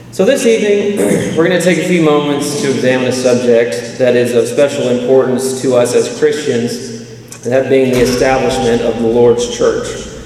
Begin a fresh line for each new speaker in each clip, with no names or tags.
So this evening, we're going to take a few moments to examine a subject that is of special importance to us as Christians, and that being the establishment of the Lord's church.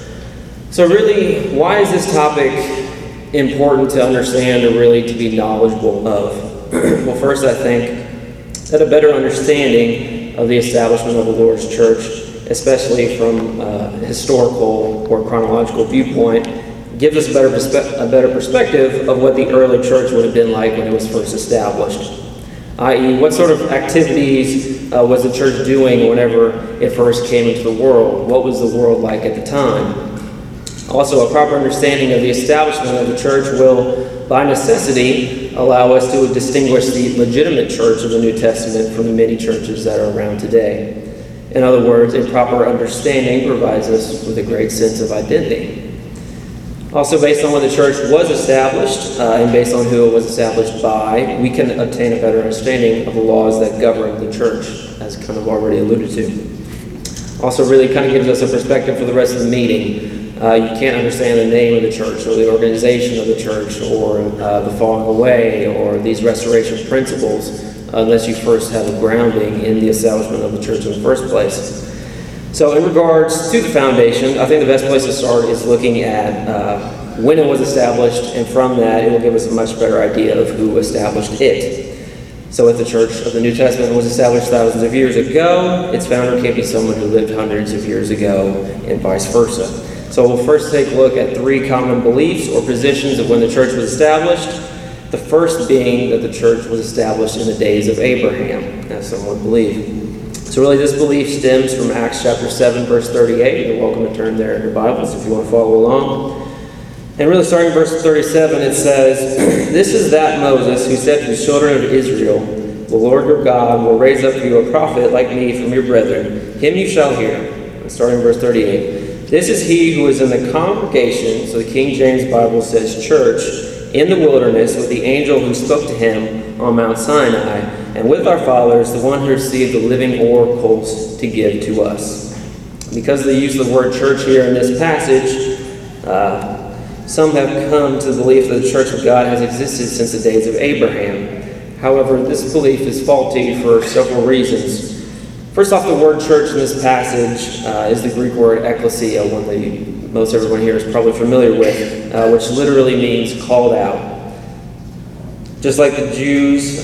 So really, why is this topic important to understand or really to be knowledgeable of? Well, first, I think that a better understanding of the establishment of the Lord's church, especially from a historical or chronological viewpoint, gives us a better perspective of what the early church would have been like when it was first established. I.e., what sort of activities was the church doing whenever it first came into the world? What was the world like at the time? Also, a proper understanding of the establishment of the church will, by necessity, allow us to distinguish the legitimate church of the New Testament from the many churches that are around today. In other words, a proper understanding provides us with a great sense of identity. Also, based on when the church was established and based on who it was established by, we can obtain a better understanding of the laws that govern the church, as kind of already alluded to. Also, really kind of gives us a perspective for the rest of the meeting. You can't understand the name of the church or the organization of the church or the falling away or these restoration principles unless you first have a grounding in the establishment of the church in the first place. So in regards to the foundation, I think the best place to start is looking at when it was established, and from that it will give us a much better idea of who established it. So if the church of the New Testament was established thousands of years ago, its founder can't be someone who lived hundreds of years ago, and vice versa. So we'll first take a look at three common beliefs or positions of when the church was established. The first being that the church was established in the days of Abraham, as some would believe. So really this belief stems from Acts chapter 7, verse 38. You're welcome to turn there in your Bibles if you want to follow along. And really starting in verse 37, it says, "This is that Moses who said to the children of Israel, the Lord your God will raise up for you a prophet like me from your brethren. Him you shall hear." And starting in verse 38, "This is he who is in the congregation," so the King James Bible says church, "in the wilderness with the angel who spoke to him on Mount Sinai, and with our fathers, the one who received the living oracles to give to us." Because they use the word church here in this passage, some have come to the belief that the church of God has existed since the days of Abraham. However, this belief is faulty for several reasons. First off, the word church in this passage is the Greek word ekklesia, one that most everyone here is probably familiar with, which literally means called out. Just like the Jews,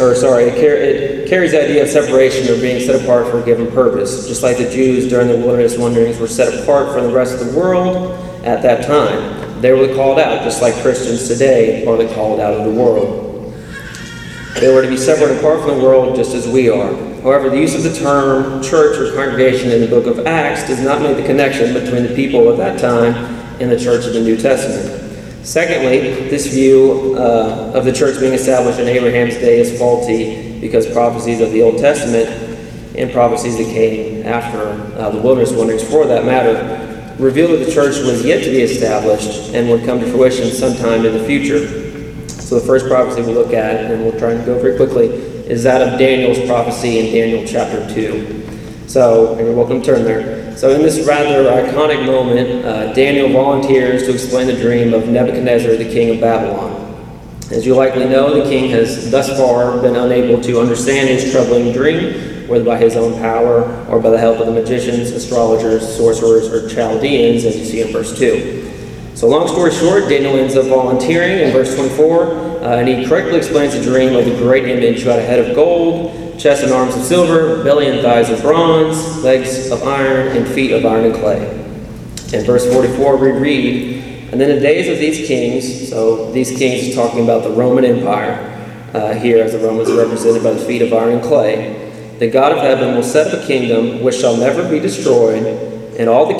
it carries the idea of separation or being set apart for a given purpose. Just like the Jews during the wilderness wanderings were set apart from the rest of the world at that time. They were called out, just like Christians today are the called out of the world. They were to be separate apart from the world just as we are. However, the use of the term church or congregation in the book of Acts does not make the connection between the people of that time and the church of the New Testament. Secondly, this view of the church being established in Abraham's day is faulty because prophecies of the Old Testament and prophecies that came after the wilderness wanderings, for that matter, reveal that the church was yet to be established and would come to fruition sometime in the future. So the first prophecy we'll look at, and we'll try to go very quickly, is that of Daniel's prophecy in Daniel chapter 2. So, and you're welcome to turn there. So in this rather iconic moment, Daniel volunteers to explain the dream of Nebuchadnezzar, the king of Babylon. As you likely know, the king has thus far been unable to understand his troubling dream, whether by his own power or by the help of the magicians, astrologers, sorcerers, or Chaldeans, as you see in verse 2. So long story short, Daniel ends up volunteering in verse 24, and he correctly explains the dream of the great image who had a head of gold, chest and arms of silver, belly and thighs of bronze, legs of iron, and feet of iron and clay. In verse 44 we read, "And in the days of these kings," so these kings is talking about the Roman Empire, here as the Romans are represented by the feet of iron and clay, "the God of heaven will set up a kingdom which shall never be destroyed, and the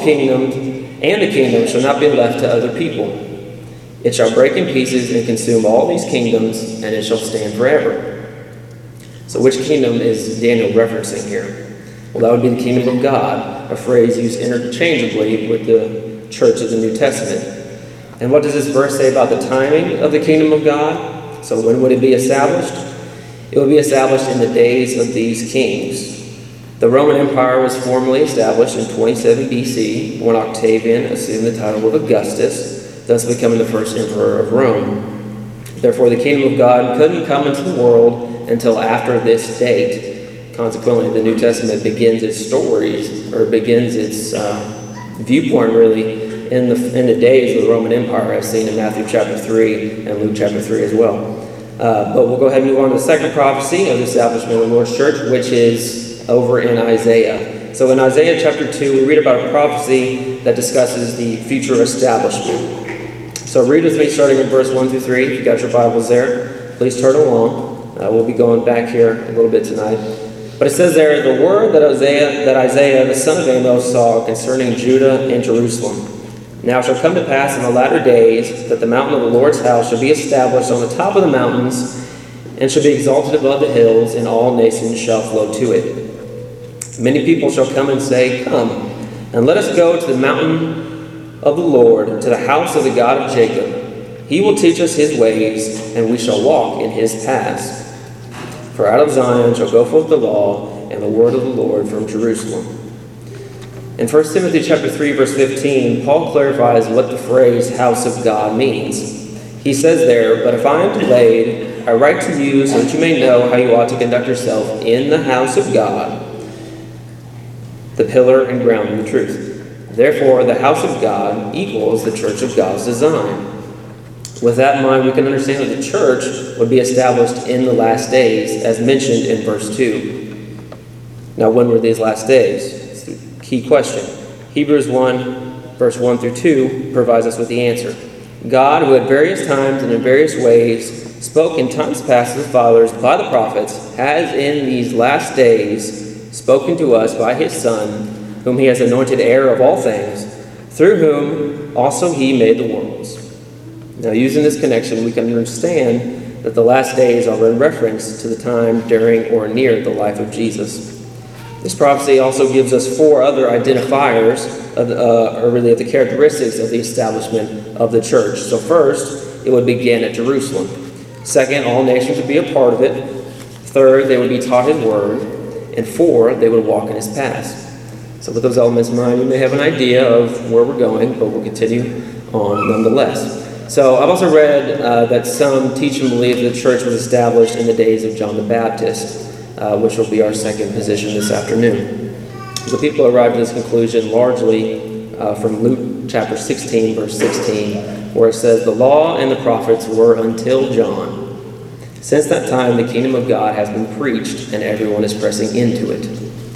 kingdom shall not be left to other people. It shall break in pieces and consume all these kingdoms, and it shall stand forever." So which kingdom is Daniel referencing here? Well, that would be the kingdom of God, a phrase used interchangeably with the church of the New Testament. And what does this verse say about the timing of the kingdom of God? So when would it be established? It would be established in the days of these kings. The Roman Empire was formally established in 27 BC when Octavian assumed the title of Augustus, thus becoming the first emperor of Rome. Therefore, the kingdom of God couldn't come into the world until after this date. Consequently, the New Testament begins its stories, or begins its viewpoint, really, in the days of the Roman Empire, as seen in Matthew chapter 3 and Luke chapter 3 as well. But we'll go ahead and move on to the second prophecy of the establishment of the Lord's church, which is over in Isaiah. So in Isaiah chapter 2, we read about a prophecy that discusses the future establishment. So read with me starting in verse 1 through 3. If you got your Bibles there, please turn along. We'll be going back here a little bit tonight. But it says there, the word that Isaiah the son of Amos saw concerning Judah and Jerusalem. Now it shall come to pass in the latter days that the mountain of the Lord's house shall be established on the top of the mountains, and shall be exalted above the hills, and all nations shall flow to it. Many people shall come and say, Come, and let us go to the mountain of the Lord, to the house of the God of Jacob. He will teach us his ways, and we shall walk in his paths. For out of Zion shall go forth the law, and the word of the Lord from Jerusalem. In 1 Timothy chapter 3, verse 15, Paul clarifies what the phrase house of God means. He says there, But if I am delayed, I write to you so that you may know how you ought to conduct yourself in the house of God, the pillar and ground of the truth. Therefore, the house of God equals the church of God's design. With that in mind, we can understand that the church would be established in the last days, as mentioned in verse 2. Now, when were these last days? Key question. Hebrews 1, verse 1 through 2 provides us with the answer. God, who at various times and in various ways spoke in times past to the fathers by the prophets, has in these last days spoken to us by his Son, whom he has anointed heir of all things, through whom also he made the worlds. Now, using this connection, we can understand that the last days are in reference to the time during or near the life of Jesus. This prophecy also gives us four other identifiers of the characteristics of the establishment of the church. So first, it would begin at Jerusalem. Second, all nations would be a part of it. Third, they would be taught his word. And four, they would walk in his paths. So with those elements in mind, you may have an idea of where we're going, but we'll continue on nonetheless. So I've also read that some teach and believe that the church was established in the days of John the Baptist, which will be our second position this afternoon. The people arrived at this conclusion largely from Luke chapter 16, verse 16, where it says, The law and the prophets were until John. Since that time, the kingdom of God has been preached, and everyone is pressing into it.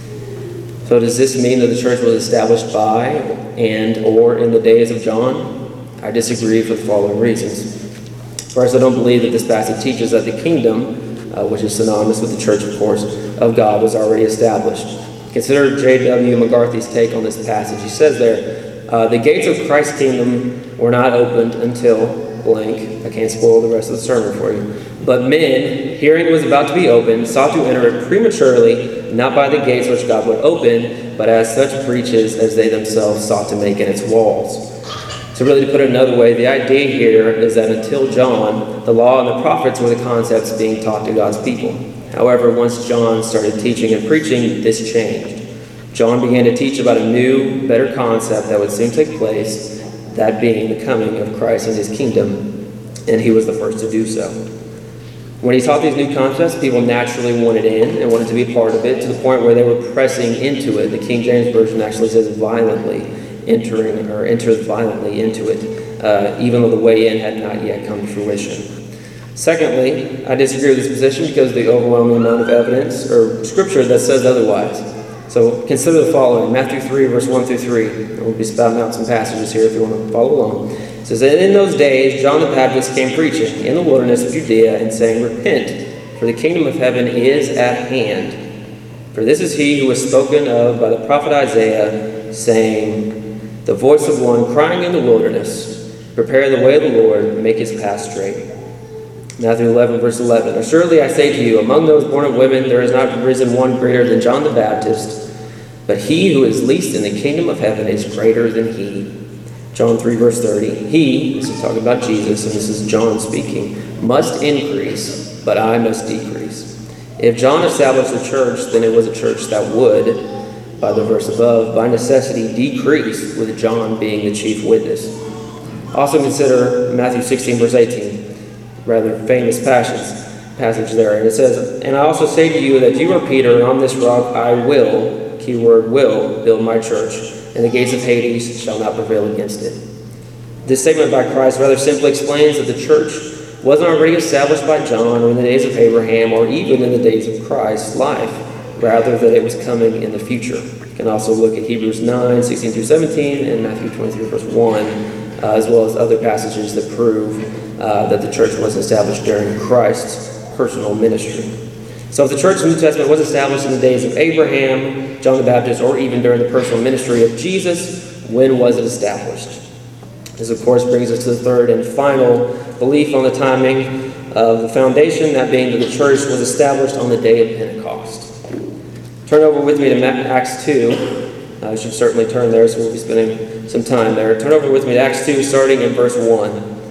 So does this mean that the church was established by and or in the days of John? I disagree for the following reasons. First, I don't believe that this passage teaches that the kingdom, which is synonymous with the church, of course, of God was already established. Consider J.W. McCarthy's take on this passage. He says there, the gates of Christ's kingdom were not opened until blank. I can't spoil the rest of the sermon for you. But men, hearing it was about to be opened, sought to enter it prematurely, not by the gates which God would open, but as such breaches as they themselves sought to make in its walls. So really, to put it another way, the idea here is that until John, the law and the prophets were the concepts being taught to God's people. However, once John started teaching and preaching, this changed. John began to teach about a new, better concept that would soon take place, that being the coming of Christ and his kingdom, and he was the first to do so. When he taught these new concepts, people naturally wanted in and wanted to be part of it, to the point where they were pressing into it. The King James Version actually says violently, entered violently into it, even though the way in had not yet come to fruition. Secondly, I disagree with this position because of the overwhelming amount of evidence or scripture that says otherwise. So consider the following. Matthew 3, verse 1 through 3. And we'll be spouting out some passages here if you want to follow along. It says, And in those days John the Baptist came preaching in the wilderness of Judea and saying, Repent, for the kingdom of heaven is at hand. For this is he who was spoken of by the prophet Isaiah, saying, The voice of one crying in the wilderness, Prepare the way of the Lord, make his path straight. Matthew 11, verse 11. Surely I say to you, among those born of women, there has not risen one greater than John the Baptist, but he who is least in the kingdom of heaven is greater than he. John 3, verse 30. He, this is talking about Jesus, and this is John speaking, must increase, but I must decrease. If John established the church, then it was a church that would, by the verse above, by necessity decrease, with John being the chief witness. Also consider Matthew 16, verse 18. rather famous passage there. And it says, "And I also say to you that you are Peter, and on this rock I will," keyword will, "build my church, and the gates of Hades shall not prevail against it." This statement by Christ rather simply explains that the church wasn't already established by John or in the days of Abraham or even in the days of Christ's life, rather that it was coming in the future. You can also look at Hebrews 9, 16 through 17, and Matthew 23, verse 1, as well as other passages that prove that the church was established during Christ's personal ministry. So if the church in the New Testament was established in the days of Abraham, John the Baptist, or even during the personal ministry of Jesus, when was it established? This, of course, brings us to the third and final belief on the timing of the foundation, that being that the church was established on the day of Pentecost. Turn over with me to Acts 2. You should certainly turn there, so we'll be spending some time there. Turn over with me to Acts 2, starting in verse 1.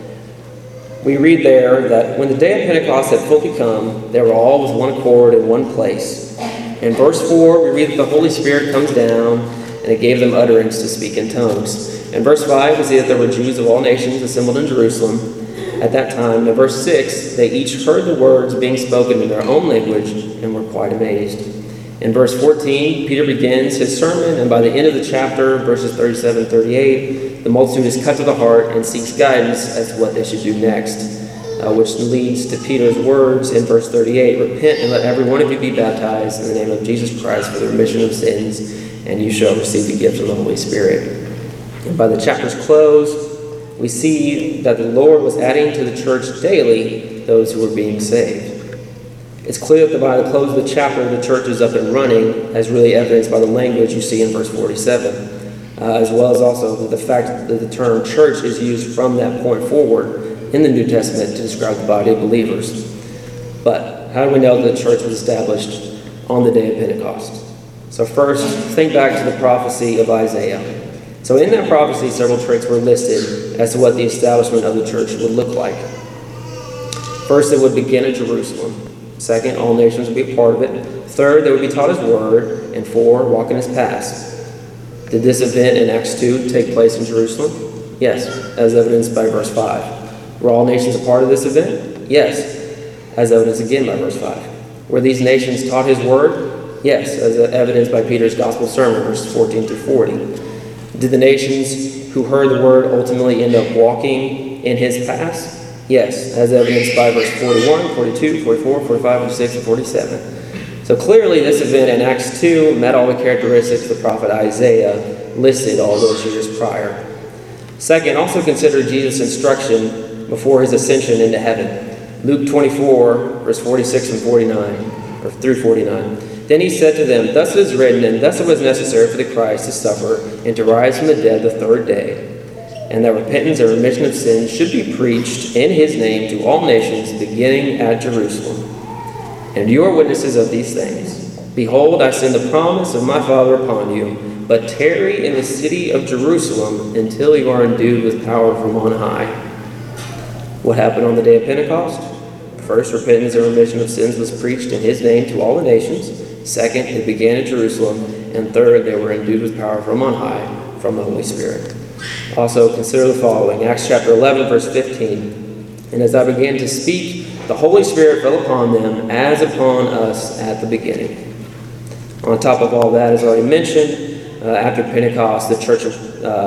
We read there that when the day of Pentecost had fully come, they were all with one accord in one place. In verse 4, we read that the Holy Spirit comes down, and it gave them utterance to speak in tongues. In verse 5, we see that there were Jews of all nations assembled in Jerusalem at that time. In verse 6, they each heard the words being spoken in their own language and were quite amazed. In verse 14, Peter begins his sermon, and by the end of the chapter, verses 37 and 38, the multitude is cut to the heart and seeks guidance as to what they should do next, which leads to Peter's words in verse 38, "Repent and let every one of you be baptized in the name of Jesus Christ for the remission of sins, and you shall receive the gift of the Holy Spirit." And by the chapter's close, we see that the Lord was adding to the church daily those who were being saved. It's clear that by the close of the chapter, the church is up and running, as really evidenced by the language you see in verse 47, as well as also the fact that the term church is used from that point forward in the New Testament to describe the body of believers. But how do we know that the church was established on the day of Pentecost? So first, think back to the prophecy of Isaiah. So in that prophecy, several traits were listed as to what the establishment of the church would look like. First, it would begin at Jerusalem. Second, all nations would be a part of it. Third, they would be taught his word. And 4, walk in his paths. Did this event in Acts 2 take place in Jerusalem? Yes, as evidenced by verse 5. Were all nations a part of this event? Yes, as evidenced again by verse 5. Were these nations taught his word? Yes, as evidenced by Peter's gospel sermon, verses 14 through 40. Did the nations who heard the word ultimately end up walking in his paths? Yes, as evidenced by verse 41, 42, 44, 45, 46, and 47. So clearly this event in Acts 2 met all the characteristics the prophet Isaiah listed all those years prior. Second, also consider Jesus' instruction before his ascension into heaven. Luke 24, verse 46 and 49, or through 49. Then he said to them, "Thus it is written, and thus it was necessary for the Christ to suffer and to rise from the dead the third day, and that repentance and remission of sins should be preached in his name to all nations, beginning at Jerusalem. And you are witnesses of these things. Behold, I send the promise of my Father upon you, but tarry in the city of Jerusalem until you are endued with power from on high." What happened on the day of Pentecost? First, repentance and remission of sins was preached in his name to all the nations. Second, it began at Jerusalem. And third, they were endued with power from on high, from the Holy Spirit. Also, consider the following. Acts chapter 11, verse 15. "And as I began to speak, the Holy Spirit fell upon them as upon us at the beginning." On top of all that, as already mentioned, after Pentecost, the Church of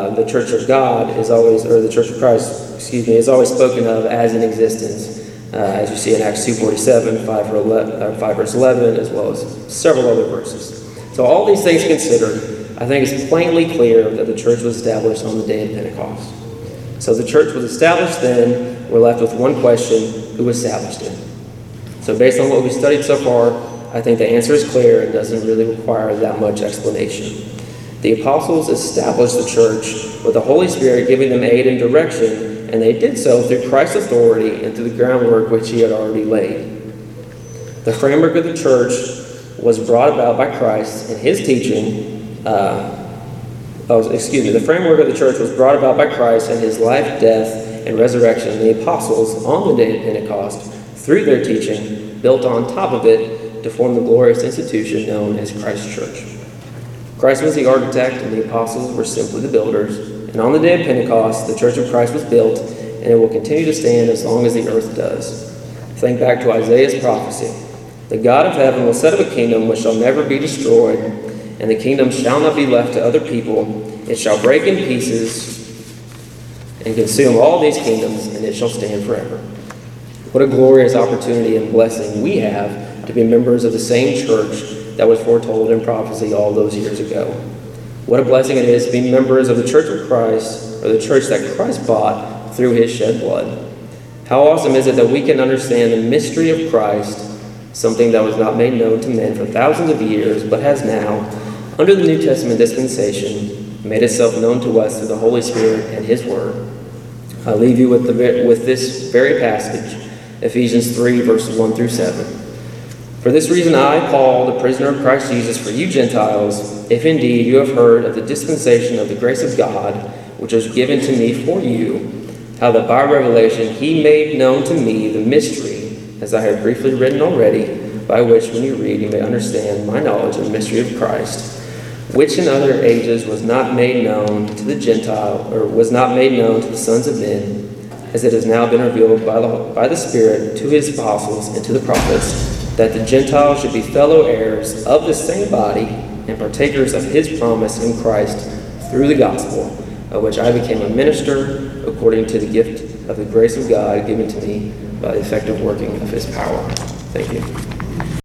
God is always, or the Church of Christ, is always spoken of as in existence. As you see in Acts 2:47, 5 verse 11, as well as several other verses. So all these things considered, I think it's plainly clear that the church was established on the day of Pentecost. So the church was established then. We're left with one question: who established it? So based on what we've studied so far, I think the answer is clear and doesn't really require that much explanation. The apostles established the church with the Holy Spirit giving them aid and direction, and they did so through Christ's authority and through the groundwork which he had already laid. The framework of the church was brought about by Christ and his teaching. The framework of the church was brought about by Christ and his life, death, and resurrection. And the apostles, on the day of Pentecost, through their teaching, built on top of it to form the glorious institution known as Christ's church. Christ was the architect, and the apostles were simply the builders. And on the day of Pentecost, the church of Christ was built, and it will continue to stand as long as the earth does. Think back to Isaiah's prophecy. The God of heaven will set up a kingdom which shall never be destroyed, and the kingdom shall not be left to other people. It shall break in pieces and consume all these kingdoms, and it shall stand forever. What a glorious opportunity and blessing we have to be members of the same church that was foretold in prophecy all those years ago. What a blessing it is to be members of the Church of Christ, or the church that Christ bought through his shed blood. How awesome is it that we can understand the mystery of Christ, something that was not made known to men for thousands of years, but has now, under the New Testament dispensation, made itself known to us through the Holy Spirit and his word. I leave you with this very passage, Ephesians 3, verses 1 through 7. For this reason I, Paul, the prisoner of Christ Jesus, for you Gentiles, if indeed you have heard of the dispensation of the grace of God, which was given to me for you, how that by revelation he made known to me the mystery, as I have briefly written already, by which when you read you may understand my knowledge of the mystery of Christ, which in other ages was not made known to the Gentile, or was not made known to the sons of men, as it has now been revealed by the Spirit to his apostles and to the prophets, that the Gentiles should be fellow heirs of the same body and partakers of his promise in Christ through the gospel, of which I became a minister according to the gift of the grace of God given to me by the effective working of his power. Thank you.